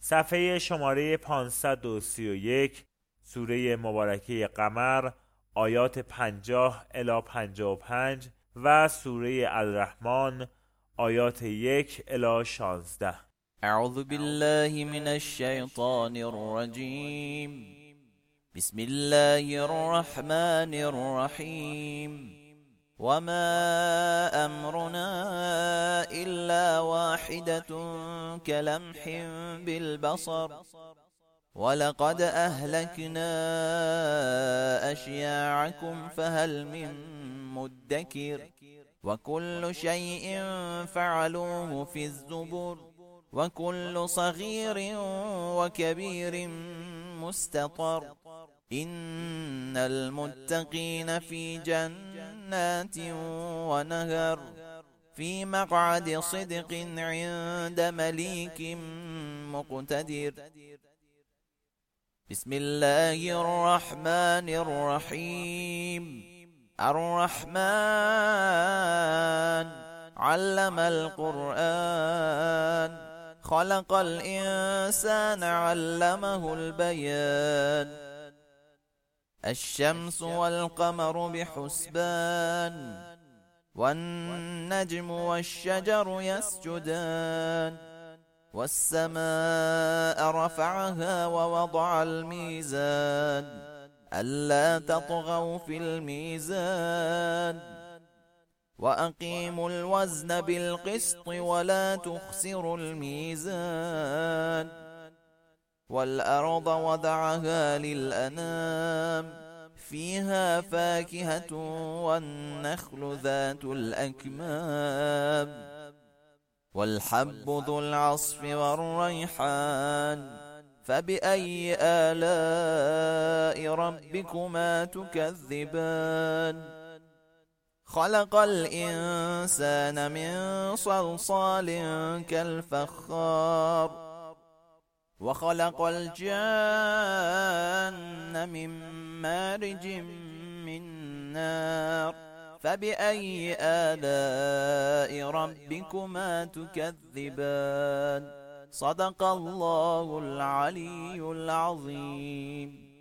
صفحه شماره 531، سوره مبارکه قمر، آیات 50 الی 55 و سوره الرحمن، آیات 1 الی 16. اعوذ بالله من الشیطان الرجیم. بسم الله الرحمن الرحیم. وما أمرنا إلا واحدة كلمح بالبصر ولقد أهلكنا أشياعكم فهل من مدكر وكل شيء فعلوه في الزبر وكل صغير وكبير مستطر إن المتقين في جنات ونهر في مقعد صدق عند مليك مقتدر. بسم الله الرحمن الرحيم. الرحمن علم القرآن خلق الإنسان علمه البيان. الشمس والقمر بحسبان والنجم والشجر يسجدان والسماء رفعها ووضع الميزان ألا تطغوا في الميزان وأقيموا الوزن بالقسط ولا تخسروا الميزان والأرض وضعها للأنام فيها فاكهة والنخل ذات الأكمام والحب ذو العصف والريحان فبأي آلاء ربكما تكذبان. خلق الإنسان من صلصال كالفخار وخلق الجان من مارج من نار فبأي آلاء ربكما تكذبان. صدق الله العلي العظيم.